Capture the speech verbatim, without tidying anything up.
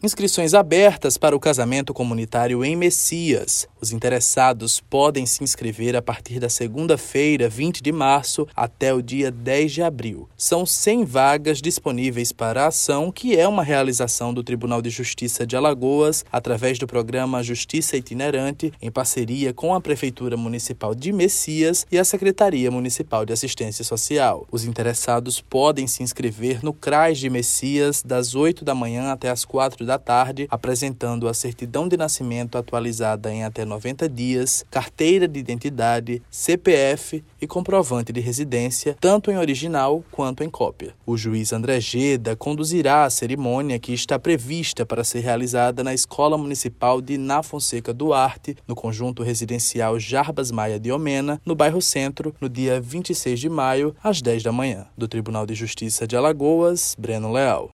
Inscrições abertas para o casamento comunitário em Messias. Os interessados podem se inscrever a partir da segunda-feira, vinte de março, até o dia dez de abril. São cem vagas disponíveis para a ação, que é uma realização do Tribunal de Justiça de Alagoas, através do programa Justiça Itinerante, em parceria com a Prefeitura Municipal de Messias e a Secretaria Municipal de Assistência Social. Os interessados podem se inscrever no CRAS de Messias, das oito da manhã até as quatro da tarde, apresentando a certidão de nascimento atualizada em até noventa dias, carteira de identidade, C P F e comprovante de residência, tanto em original quanto em cópia. O juiz André Geda conduzirá a cerimônia, que está prevista para ser realizada na Escola Municipal de Iná Fonseca Duarte, no conjunto residencial Jarbas Maia de Omena, no bairro Centro, no dia vinte e seis de maio, às dez da manhã. Do Tribunal de Justiça de Alagoas, Breno Leal.